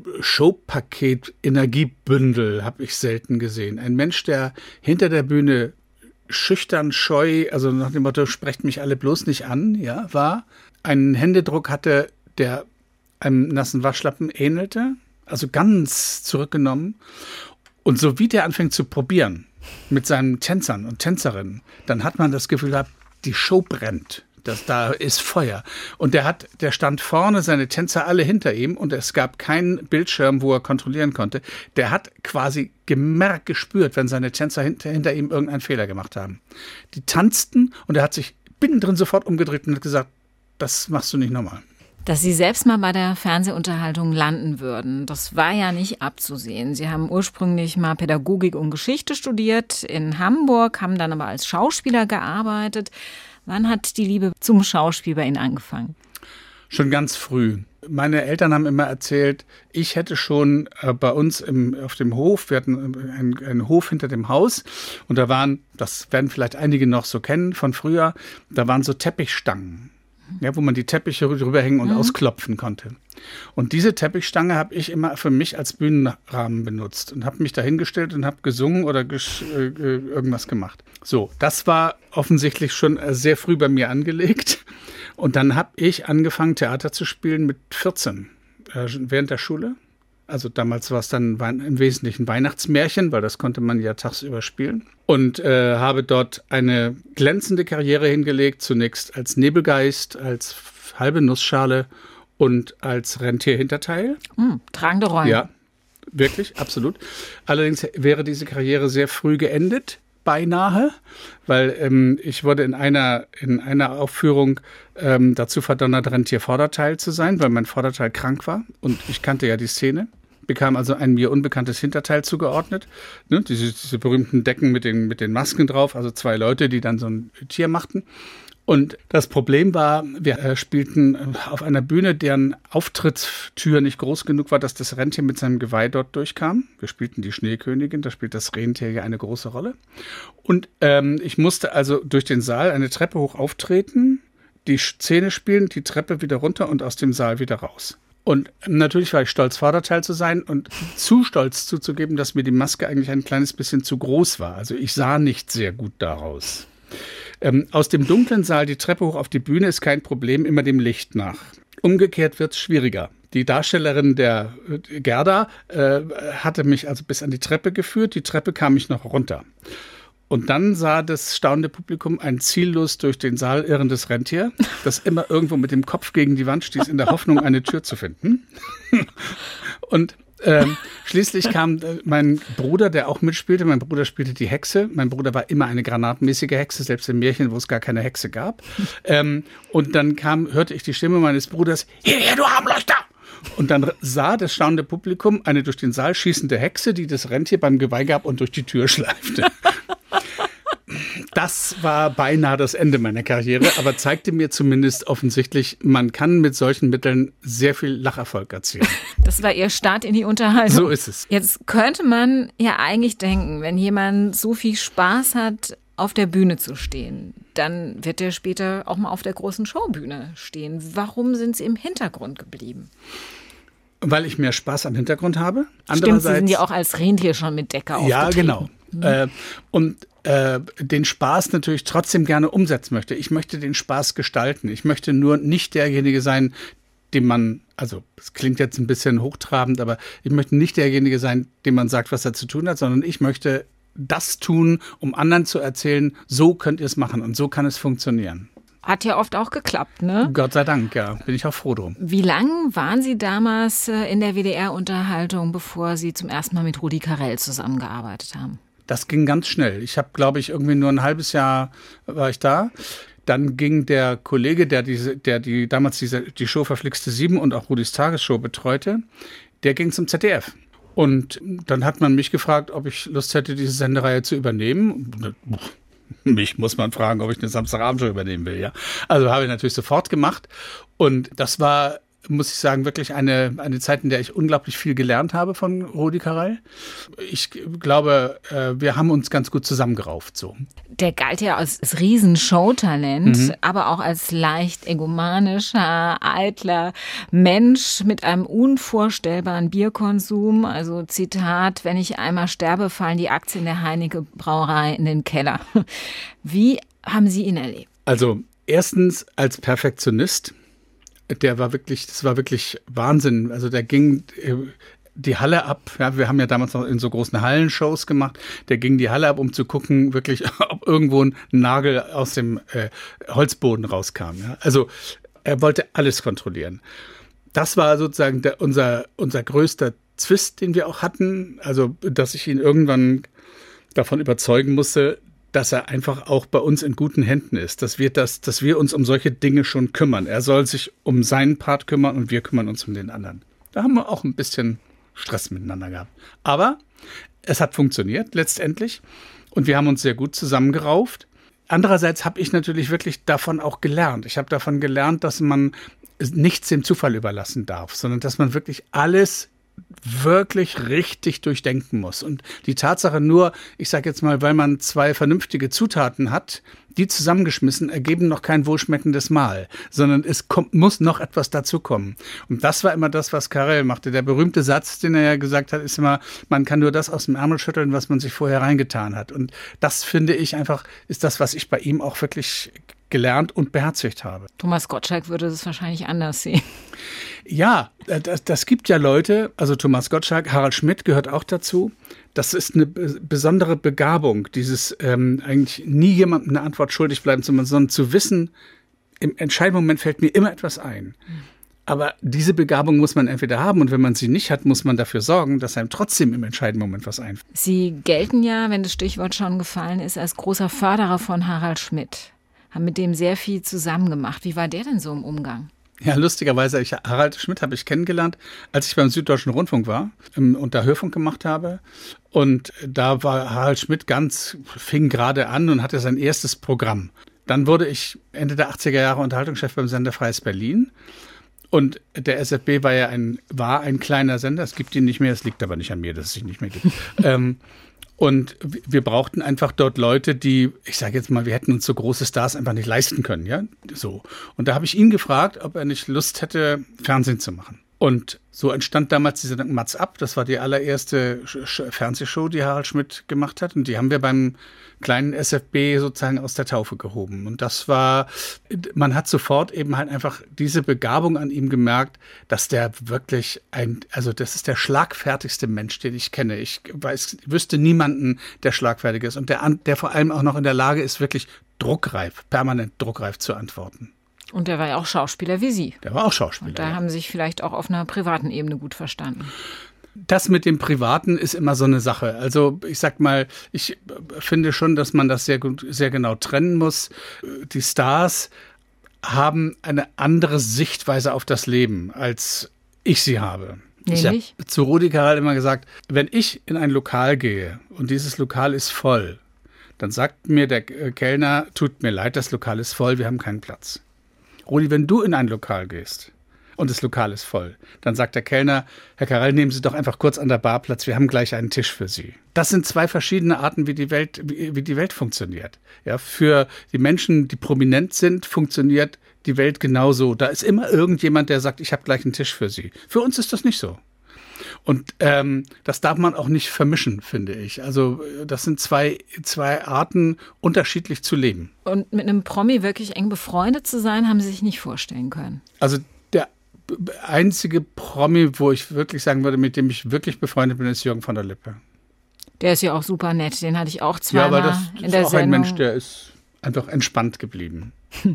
[SPEAKER 3] Showpaket, Energiebündel habe ich selten gesehen. Ein Mensch, der hinter der Bühne schüchtern, scheu, also nach dem Motto, sprecht mich alle bloß nicht an, ja, war, einen Händedruck hatte, der einem nassen Waschlappen ähnelte, also ganz zurückgenommen. Und so wie der anfängt zu probieren mit seinen Tänzern und Tänzerinnen, dann hat man das Gefühl gehabt, die Show brennt. Das, da ist Feuer. Und der hat, der stand vorne, seine Tänzer alle hinter ihm und es gab keinen Bildschirm, wo er kontrollieren konnte. Der hat quasi gemerkt, gespürt, wenn seine Tänzer hinter, hinter ihm irgendeinen Fehler gemacht haben. Die tanzten und er hat sich binnen drin sofort umgedreht und hat gesagt, das machst du nicht nochmal.
[SPEAKER 2] Dass Sie selbst mal bei der Fernsehunterhaltung landen würden, das war ja nicht abzusehen. Sie haben ursprünglich mal Pädagogik und Geschichte studiert in Hamburg, haben dann aber als Schauspieler gearbeitet. Wann hat die Liebe zum Schauspiel bei Ihnen angefangen?
[SPEAKER 3] Schon ganz früh. Meine Eltern haben immer erzählt, ich hätte schon äh, bei uns im, auf dem Hof, wir hatten einen, einen Hof hinter dem Haus und da waren, das werden vielleicht einige noch so kennen von früher, da waren so Teppichstangen, ja, wo man die Teppiche rüberhängen und mhm. ausklopfen konnte. Und diese Teppichstange habe ich immer für mich als Bühnenrahmen benutzt und habe mich da hingestellt und habe gesungen oder gesch- äh, irgendwas gemacht. So, das war offensichtlich schon sehr früh bei mir angelegt. Und dann habe ich angefangen, Theater zu spielen mit vierzehn, äh, während der Schule. Also damals war es dann im Wesentlichen Weihnachtsmärchen, weil das konnte man ja tagsüber spielen. Und äh, habe dort eine glänzende Karriere hingelegt, zunächst als Nebelgeist, als halbe Nussschale und als Rentierhinterteil.
[SPEAKER 2] Mm, tragende Rollen.
[SPEAKER 3] Ja, wirklich, absolut. Allerdings wäre diese Karriere sehr früh geendet, beinahe, weil ähm, ich wurde in einer, in einer Aufführung ähm, dazu verdonnert, Rentiervorderteil zu sein, weil mein Vorderteil krank war und ich kannte ja die Szene. Bekam also ein mir unbekanntes Hinterteil zugeordnet. Ne, diese, diese berühmten Decken mit den, mit den Masken drauf, also zwei Leute, die dann so ein Tier machten. Und das Problem war, wir äh, spielten auf einer Bühne, deren Auftrittstür nicht groß genug war, dass das Rentier mit seinem Geweih dort durchkam. Wir spielten die Schneekönigin, da spielt das Rentier ja eine große Rolle. Und ähm, ich musste also durch den Saal eine Treppe hoch auftreten, die Szene spielen, die Treppe wieder runter und aus dem Saal wieder raus. Und natürlich war ich stolz, Vorderteil zu sein und zu stolz zuzugeben, dass mir die Maske eigentlich ein kleines bisschen zu groß war. Also ich sah nicht sehr gut daraus. Ähm, aus dem dunklen Saal die Treppe hoch auf die Bühne ist kein Problem, immer dem Licht nach. Umgekehrt wird es schwieriger. Die Darstellerin der äh, Gerda äh, hatte mich also bis an die Treppe geführt. Die Treppe kam ich noch runter. Und dann sah das staunende Publikum ein ziellos durch den Saal irrendes Rentier, das immer irgendwo mit dem Kopf gegen die Wand stieß, in der Hoffnung, eine Tür zu finden. Und ähm, schließlich kam äh, mein Bruder, der auch mitspielte. Mein Bruder spielte die Hexe. Mein Bruder war immer eine granatenmäßige Hexe, selbst im Märchen, wo es gar keine Hexe gab. Ähm, und dann kam, hörte ich die Stimme meines Bruders, hierher, du Armleuchter! Und dann sah das staunende Publikum eine durch den Saal schießende Hexe, die das Rentier beim Geweih gab und durch die Tür schleifte. Das war beinahe das Ende meiner Karriere, aber zeigte mir zumindest offensichtlich, man kann mit solchen Mitteln sehr viel Lacherfolg erzielen.
[SPEAKER 2] Das war Ihr Start in die Unterhaltung.
[SPEAKER 3] So ist es.
[SPEAKER 2] Jetzt könnte man ja eigentlich denken, wenn jemand so viel Spaß hat, auf der Bühne zu stehen, dann wird er später auch mal auf der großen Showbühne stehen. Warum sind Sie im Hintergrund geblieben?
[SPEAKER 3] Weil ich mehr Spaß am Hintergrund habe.
[SPEAKER 2] Stimmt, Sie sind ja auch als Rentier schon mit Decke aufgetreten.
[SPEAKER 3] Ja, genau. Mhm. Äh, und äh, den Spaß natürlich trotzdem gerne umsetzen möchte. Ich möchte den Spaß gestalten. Ich möchte nur nicht derjenige sein, dem man, also es klingt jetzt ein bisschen hochtrabend, aber ich möchte nicht derjenige sein, dem man sagt, was er zu tun hat, sondern ich möchte das tun, um anderen zu erzählen, so könnt ihr es machen und so kann es funktionieren.
[SPEAKER 2] Hat ja oft auch geklappt, ne?
[SPEAKER 3] Gott sei Dank, ja. Bin ich auch froh drum.
[SPEAKER 2] Wie lang waren Sie damals in der W D R-Unterhaltung, bevor Sie zum ersten Mal mit Rudi Carrell zusammengearbeitet haben?
[SPEAKER 3] Das ging ganz schnell. Ich habe, glaube ich, irgendwie nur ein halbes Jahr war ich da. Dann ging der Kollege, der diese, der die damals diese, die Show Verflixte Sieben und auch Rudis Tagesshow betreute, der ging zum Z D F. Und dann hat man mich gefragt, ob ich Lust hätte, diese Sendereihe zu übernehmen. Mich muss man fragen, ob ich eine Samstagabendshow übernehmen will, ja. Also habe ich natürlich sofort gemacht. Und das war muss ich sagen, wirklich eine, eine Zeit, in der ich unglaublich viel gelernt habe von Rudi Carrell. Ich glaube, wir haben uns ganz gut zusammengerauft. So.
[SPEAKER 2] Der galt ja als Riesen-Showtalent, mhm. aber auch als leicht egomanischer, eitler Mensch mit einem unvorstellbaren Bierkonsum. Also Zitat, wenn ich einmal sterbe, fallen die Aktien der Heineken Brauerei in den Keller. Wie haben Sie ihn erlebt?
[SPEAKER 3] Also erstens als Perfektionist. Der war wirklich, das war wirklich Wahnsinn. Also der ging die Halle ab. Ja, wir haben ja damals noch in so großen Hallenshows gemacht. Der ging die Halle ab, um zu gucken, wirklich, ob irgendwo ein Nagel aus dem äh, Holzboden rauskam. Ja. Also er wollte alles kontrollieren. Das war sozusagen der, unser, unser größter Zwist, den wir auch hatten. Also, dass ich ihn irgendwann davon überzeugen musste, dass er einfach auch bei uns in guten Händen ist, dass wir das, dass wir uns um solche Dinge schon kümmern. Er soll sich um seinen Part kümmern und wir kümmern uns um den anderen. Da haben wir auch ein bisschen Stress miteinander gehabt. Aber es hat funktioniert letztendlich und wir haben uns sehr gut zusammengerauft. Andererseits habe ich natürlich wirklich davon auch gelernt. Ich habe davon gelernt, dass man nichts dem Zufall überlassen darf, sondern dass man wirklich alles wirklich richtig durchdenken muss. Und die Tatsache nur, ich sage jetzt mal, weil man zwei vernünftige Zutaten hat, die zusammengeschmissen, ergeben noch kein wohlschmeckendes Mahl, sondern es kommt, muss noch etwas dazukommen. Und das war immer das, was Carrell machte. Der berühmte Satz, den er ja gesagt hat, ist immer, man kann nur das aus dem Ärmel schütteln, was man sich vorher reingetan hat. Und das, finde ich, einfach ist das, was ich bei ihm auch wirklich gelernt und beherzigt habe.
[SPEAKER 2] Thomas Gottschalk würde das wahrscheinlich anders sehen.
[SPEAKER 3] Ja, das, das gibt ja Leute, also Thomas Gottschalk, Harald Schmidt gehört auch dazu. Das ist eine besondere Begabung, dieses ähm, eigentlich nie jemandem eine Antwort schuldig bleiben, sondern zu wissen, im entscheidenden Moment fällt mir immer etwas ein. Aber diese Begabung muss man entweder haben und wenn man sie nicht hat, muss man dafür sorgen, dass einem trotzdem im entscheidenden Moment was einfällt.
[SPEAKER 2] Sie gelten ja, wenn das Stichwort schon gefallen ist, als großer Förderer von Harald Schmidt. Haben mit dem sehr viel zusammen gemacht. Wie war der denn so im Umgang?
[SPEAKER 3] Ja, lustigerweise, ich, Harald Schmidt habe ich kennengelernt, als ich beim Süddeutschen Rundfunk war ähm, und da Hörfunk gemacht habe. Und da war Harald Schmidt ganz, fing gerade an und hatte sein erstes Programm. Dann wurde ich Ende der achtziger Jahre Unterhaltungschef beim Sender Freies Berlin. Und der S F B war ja ein, war ein kleiner Sender. Es gibt ihn nicht mehr, es liegt aber nicht an mir, dass es ihn nicht mehr gibt. ähm, Und wir brauchten einfach dort Leute, die, ich sage jetzt mal, wir hätten uns so große Stars einfach nicht leisten können, ja, so. Und da habe ich ihn gefragt, ob er nicht Lust hätte, Fernsehen zu machen. Und so entstand damals diese Mats ab. Das war die allererste Fernsehshow, die Harald Schmidt gemacht hat. Und die haben wir beim kleinen S F B sozusagen aus der Taufe gehoben. Und das war, man hat sofort eben halt einfach diese Begabung an ihm gemerkt, dass der wirklich ein, also das ist der schlagfertigste Mensch, den ich kenne. Ich weiß, wüsste niemanden, der schlagfertig ist und der, der vor allem auch noch in der Lage ist, wirklich druckreif, permanent druckreif zu antworten.
[SPEAKER 2] Und der war ja auch Schauspieler wie Sie.
[SPEAKER 3] Der war auch Schauspieler.
[SPEAKER 2] Und da
[SPEAKER 3] ja.
[SPEAKER 2] haben Sie sich vielleicht auch auf einer privaten Ebene gut verstanden.
[SPEAKER 3] Das mit dem Privaten ist immer so eine Sache. Also ich sag mal, ich finde schon, dass man das sehr gut, sehr genau trennen muss. Die Stars haben eine andere Sichtweise auf das Leben, als ich sie habe.
[SPEAKER 2] Nämlich?
[SPEAKER 3] Ich habe zu Rudi Carrell immer gesagt, wenn ich in ein Lokal gehe und dieses Lokal ist voll, dann sagt mir der Kellner, tut mir leid, das Lokal ist voll, wir haben keinen Platz. Rudi, wenn du in ein Lokal gehst und das Lokal ist voll, dann sagt der Kellner, Herr Carrell, nehmen Sie doch einfach kurz an der Bar Platz, wir haben gleich einen Tisch für Sie. Das sind zwei verschiedene Arten, wie die Welt, wie, wie die Welt funktioniert. Ja, für die Menschen, die prominent sind, funktioniert die Welt genauso. Da ist immer irgendjemand, der sagt, ich habe gleich einen Tisch für Sie. Für uns ist das nicht so. Und ähm, das darf man auch nicht vermischen, finde ich. Also das sind zwei, zwei Arten, unterschiedlich zu leben.
[SPEAKER 2] Und mit einem Promi wirklich eng befreundet zu sein, haben Sie sich nicht vorstellen können?
[SPEAKER 3] Also der einzige Promi, wo ich wirklich sagen würde, mit dem ich wirklich befreundet bin, ist Jürgen von der Lippe.
[SPEAKER 2] Der ist ja auch super nett, den hatte ich auch zweimal
[SPEAKER 3] ja, aber das
[SPEAKER 2] in
[SPEAKER 3] ist
[SPEAKER 2] der
[SPEAKER 3] auch
[SPEAKER 2] Sendung.
[SPEAKER 3] Ein Mensch, der ist einfach entspannt geblieben.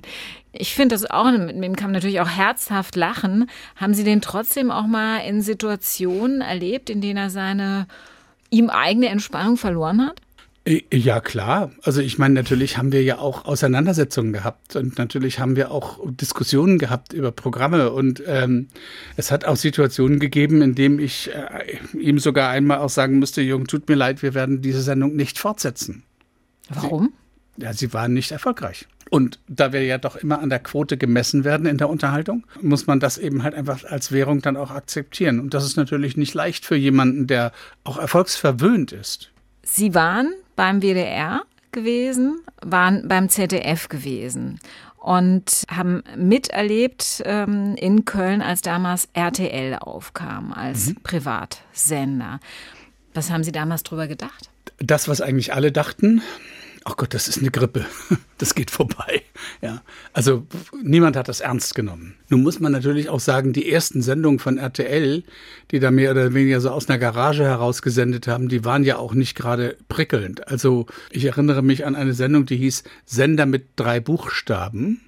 [SPEAKER 2] Ich finde das auch, mit dem kann man natürlich auch herzhaft lachen. Haben Sie den trotzdem auch mal in Situationen erlebt, in denen er seine ihm eigene Entspannung verloren hat?
[SPEAKER 3] Ja, klar. Also ich meine, natürlich haben wir ja auch Auseinandersetzungen gehabt und natürlich haben wir auch Diskussionen gehabt über Programme und ähm, es hat auch Situationen gegeben, in denen ich äh, ihm sogar einmal auch sagen musste, Jürgen, tut mir leid, wir werden diese Sendung nicht fortsetzen.
[SPEAKER 2] Warum?
[SPEAKER 3] Sie, ja, sie waren nicht erfolgreich. Und da wir ja doch immer an der Quote gemessen werden in der Unterhaltung, muss man das eben halt einfach als Währung dann auch akzeptieren. Und das ist natürlich nicht leicht für jemanden, der auch erfolgsverwöhnt ist.
[SPEAKER 2] Sie waren beim W D R gewesen, waren beim Z D F gewesen und haben miterlebt ähm, in Köln, als damals R T L aufkam als mhm. Privatsender. Was haben Sie damals drüber gedacht?
[SPEAKER 3] Das, was eigentlich alle dachten, ach Gott, das ist eine Grippe, das geht vorbei. Ja, also niemand hat das ernst genommen. Nun muss man natürlich auch sagen, die ersten Sendungen von R T L, die da mehr oder weniger so aus einer Garage heraus gesendet haben, die waren ja auch nicht gerade prickelnd. Also ich erinnere mich an eine Sendung, die hieß Sender mit drei Buchstaben.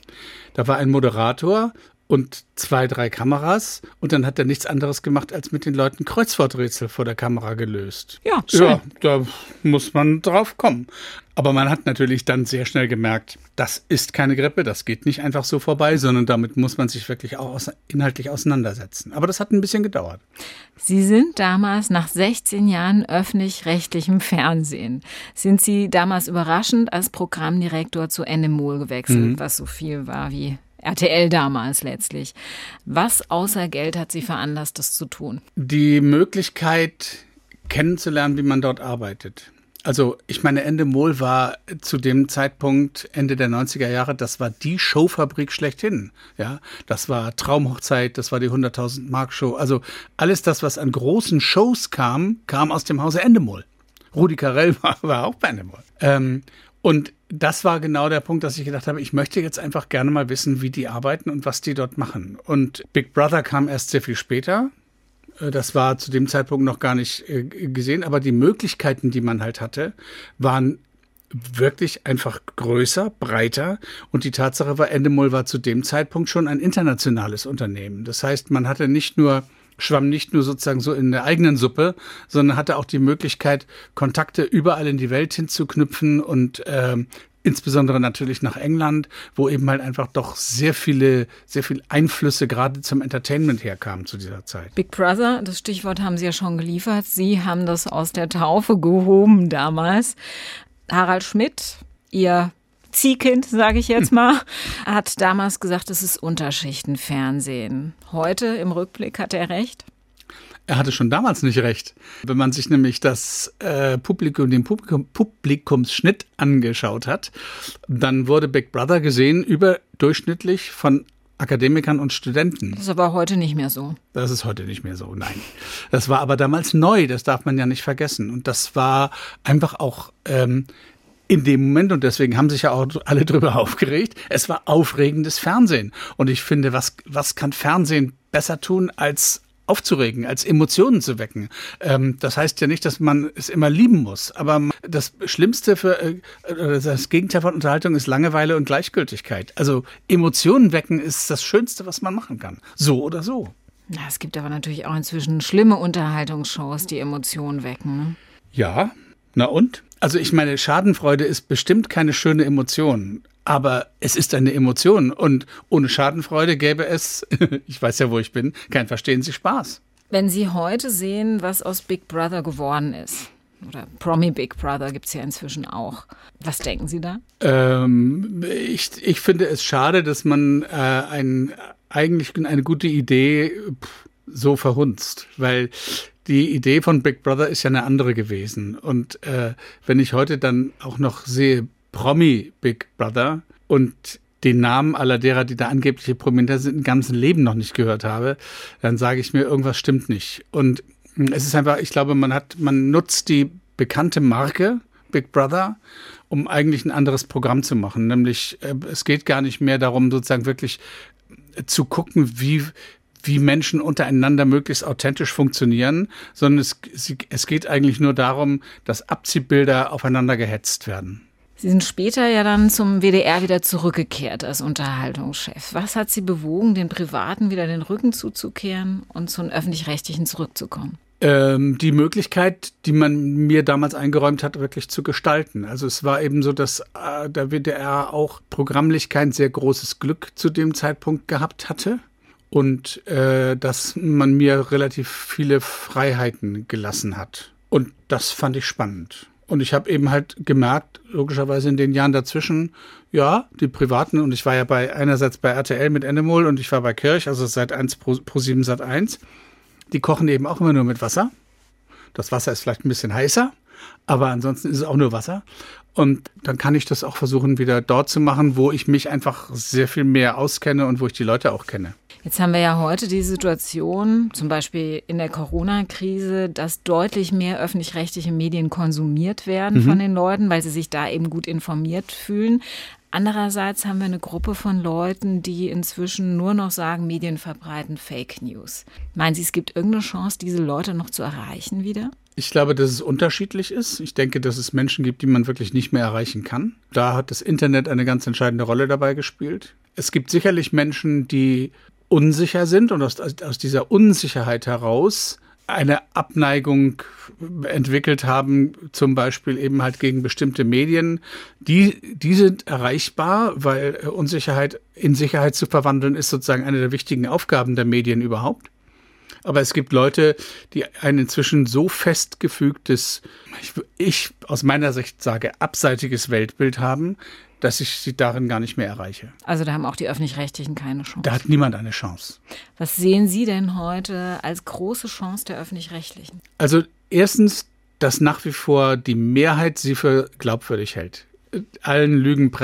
[SPEAKER 3] Da war ein Moderator und zwei, drei Kameras und dann hat er nichts anderes gemacht, als mit den Leuten Kreuzworträtsel vor der Kamera gelöst.
[SPEAKER 2] Ja, schön.
[SPEAKER 3] Ja, da muss man drauf kommen. Aber man hat natürlich dann sehr schnell gemerkt, das ist keine Grippe, das geht nicht einfach so vorbei, sondern damit muss man sich wirklich auch aus, inhaltlich auseinandersetzen. Aber das hat ein bisschen gedauert.
[SPEAKER 2] Sie sind damals nach sechzehn Jahren öffentlich-rechtlichem Fernsehen, sind Sie damals überraschend als Programmdirektor zu Endemol gewechselt, mhm. was so viel war wie R T L damals letztlich. Was außer Geld hat Sie veranlasst, das zu tun?
[SPEAKER 3] Die Möglichkeit, kennenzulernen, wie man dort arbeitet. Also ich meine, Endemol war zu dem Zeitpunkt Ende der neunziger Jahre, das war die Showfabrik schlechthin. Ja, das war Traumhochzeit, das war die hunderttausend Mark Show. Also alles das, was an großen Shows kam, kam aus dem Hause Endemol. Rudi Carrell war, war auch bei Endemol. Ähm, und das war genau der Punkt, dass ich gedacht habe, ich möchte jetzt einfach gerne mal wissen, wie die arbeiten und was die dort machen. Und Big Brother kam erst sehr viel später. Das war zu dem Zeitpunkt noch gar nicht gesehen, aber die Möglichkeiten, die man halt hatte, waren wirklich einfach größer, breiter. Und die Tatsache war, Endemol war zu dem Zeitpunkt schon ein internationales Unternehmen. Das heißt, man hatte nicht nur schwamm nicht nur sozusagen so in der eigenen Suppe, sondern hatte auch die Möglichkeit, Kontakte überall in die Welt hinzuknüpfen und ähm, insbesondere natürlich nach England, wo eben halt einfach doch sehr viele, sehr viel Einflüsse gerade zum Entertainment herkamen zu dieser Zeit.
[SPEAKER 2] Big Brother, das Stichwort haben Sie ja schon geliefert. Sie haben das aus der Taufe gehoben damals. Harald Schmidt, Ihr Ziehkind, sage ich jetzt mal, hat damals gesagt, es ist Unterschichtenfernsehen. Heute im Rückblick hat er recht?
[SPEAKER 3] Er hatte schon damals nicht recht. Wenn man sich nämlich das äh, Publikum, den Publikum, Publikumsschnitt angeschaut hat, dann wurde Big Brother gesehen überdurchschnittlich von Akademikern und Studenten.
[SPEAKER 2] Das ist aber heute nicht mehr so.
[SPEAKER 3] Das ist heute nicht mehr so, nein. Das war aber damals neu, das darf man ja nicht vergessen. Und das war einfach auch ähm, in dem Moment, und deswegen haben sich ja auch alle drüber aufgeregt, es war aufregendes Fernsehen. Und ich finde, was, was kann Fernsehen besser tun, als aufzuregen, als Emotionen zu wecken? Ähm, das heißt ja nicht, dass man es immer lieben muss. Aber das Schlimmste für, äh, das Gegenteil von Unterhaltung ist Langeweile und Gleichgültigkeit. Also Emotionen wecken ist das Schönste, was man machen kann. So oder so.
[SPEAKER 2] Ja, es gibt aber natürlich auch inzwischen schlimme Unterhaltungsshows, die Emotionen wecken. Ne?
[SPEAKER 3] Ja, na und? Also ich meine, Schadenfreude ist bestimmt keine schöne Emotion, aber es ist eine Emotion und ohne Schadenfreude gäbe es, ich weiß ja, wo ich bin, kein Verstehen Sie Spaß.
[SPEAKER 2] Wenn Sie heute sehen, was aus Big Brother geworden ist, oder Promi Big Brother gibt es ja inzwischen auch, was denken Sie da?
[SPEAKER 3] Ähm, ich, ich finde es schade, dass man äh, ein, eigentlich eine gute Idee pff, so verhunzt, weil die Idee von Big Brother ist ja eine andere gewesen. Und äh, wenn ich heute dann auch noch sehe, Promi Big Brother und den Namen aller derer, die da angebliche Prominente sind, im ganzen Leben noch nicht gehört habe, dann sage ich mir, irgendwas stimmt nicht. Und es ist einfach, ich glaube, man hat, man nutzt die bekannte Marke Big Brother, um eigentlich ein anderes Programm zu machen. Nämlich, äh, es geht gar nicht mehr darum, sozusagen wirklich zu gucken, wie wie Menschen untereinander möglichst authentisch funktionieren, sondern es, es geht eigentlich nur darum, dass Abziehbilder aufeinander gehetzt werden.
[SPEAKER 2] Sie sind später ja dann zum W D R wieder zurückgekehrt als Unterhaltungschef. Was hat Sie bewogen, den Privaten wieder den Rücken zuzukehren und zu den Öffentlich-Rechtlichen zurückzukommen?
[SPEAKER 3] Ähm, die Möglichkeit, die man mir damals eingeräumt hat, wirklich zu gestalten. Also es war eben so, dass äh, der W D R auch programmlich kein sehr großes Glück zu dem Zeitpunkt gehabt hatte. Und äh, dass man mir relativ viele Freiheiten gelassen hat. Und das fand ich spannend. Und ich habe eben halt gemerkt, logischerweise in den Jahren dazwischen, ja, die Privaten, und ich war ja bei einerseits bei R T L mit Endemol und ich war bei Kirch, also Sat eins, ProSieben Sat eins, die kochen eben auch immer nur mit Wasser. Das Wasser ist vielleicht ein bisschen heißer, aber ansonsten ist es auch nur Wasser. Und dann kann ich das auch versuchen, wieder dort zu machen, wo ich mich einfach sehr viel mehr auskenne und wo ich die Leute auch kenne.
[SPEAKER 2] Jetzt haben wir ja heute die Situation, zum Beispiel in der Corona-Krise, dass deutlich mehr öffentlich-rechtliche Medien konsumiert werden mhm. von den Leuten, weil sie sich da eben gut informiert fühlen. Andererseits haben wir eine Gruppe von Leuten, die inzwischen nur noch sagen, Medien verbreiten Fake News. Meinen Sie, es gibt irgendeine Chance, diese Leute noch zu erreichen wieder?
[SPEAKER 3] Ich glaube, dass es unterschiedlich ist. Ich denke, dass es Menschen gibt, die man wirklich nicht mehr erreichen kann. Da hat das Internet eine ganz entscheidende Rolle dabei gespielt. Es gibt sicherlich Menschen, die unsicher sind und aus, aus dieser Unsicherheit heraus eine Abneigung entwickelt haben, zum Beispiel eben halt gegen bestimmte Medien. Die, die sind erreichbar, weil Unsicherheit in Sicherheit zu verwandeln ist sozusagen eine der wichtigen Aufgaben der Medien überhaupt. Aber es gibt Leute, die ein inzwischen so festgefügtes, ich, ich aus meiner Sicht sage, abseitiges Weltbild haben, dass ich sie darin gar nicht mehr erreiche.
[SPEAKER 2] Also da haben auch die Öffentlich-Rechtlichen keine Chance?
[SPEAKER 3] Da hat niemand eine Chance.
[SPEAKER 2] Was sehen Sie denn heute als große Chance der Öffentlich-Rechtlichen?
[SPEAKER 3] Also erstens, dass nach wie vor die Mehrheit sie für glaubwürdig hält. Allen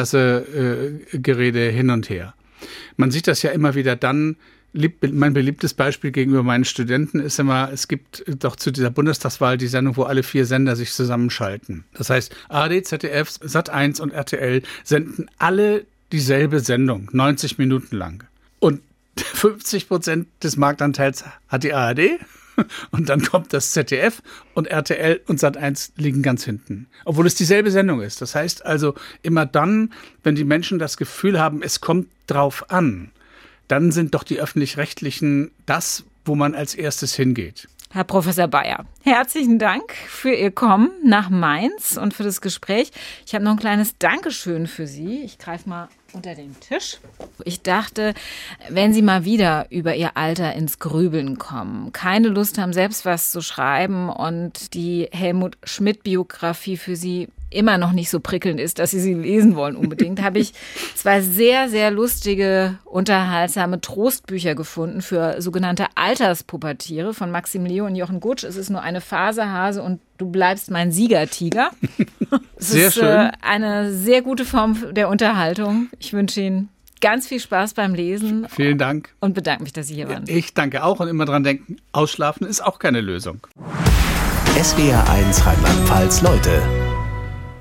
[SPEAKER 3] Lügenpressegerede hin und her. Man sieht das ja immer wieder dann. Mein beliebtes Beispiel gegenüber meinen Studenten ist immer, es gibt doch zu dieser Bundestagswahl die Sendung, wo alle vier Sender sich zusammenschalten. Das heißt, A R D, Z D F, Sat eins und R T L senden alle dieselbe Sendung, neunzig Minuten lang. Und fünfzig Prozent des Marktanteils hat die A R D und dann kommt das Z D F und R T L und Sat eins liegen ganz hinten. Obwohl es dieselbe Sendung ist. Das heißt also, immer dann, wenn die Menschen das Gefühl haben, es kommt drauf an, dann sind doch die Öffentlich-Rechtlichen das, wo man als erstes hingeht.
[SPEAKER 2] Herr Professor Bayer, herzlichen Dank für Ihr Kommen nach Mainz und für das Gespräch. Ich habe noch ein kleines Dankeschön für Sie. Ich greife mal unter den Tisch. Ich dachte, wenn Sie mal wieder über Ihr Alter ins Grübeln kommen, keine Lust haben, selbst was zu schreiben und die Helmut-Schmidt-Biografie für Sie immer noch nicht so prickelnd ist, dass Sie sie lesen wollen unbedingt, habe ich zwei sehr, sehr lustige, unterhaltsame Trostbücher gefunden für sogenannte Alterspubertiere von Maxim Leo und Jochen Gutsch. Es ist nur eine Phase, Hase und du bleibst mein Siegertiger. Es
[SPEAKER 3] sehr
[SPEAKER 2] ist
[SPEAKER 3] schön.
[SPEAKER 2] Äh, eine sehr gute Form der Unterhaltung. Ich wünsche Ihnen ganz viel Spaß beim Lesen.
[SPEAKER 3] Vielen Dank.
[SPEAKER 2] Und bedanke mich, dass Sie hier waren.
[SPEAKER 3] Ich danke auch und immer dran denken, ausschlafen ist auch keine Lösung.
[SPEAKER 1] S W R eins Rheinland-Pfalz Leute.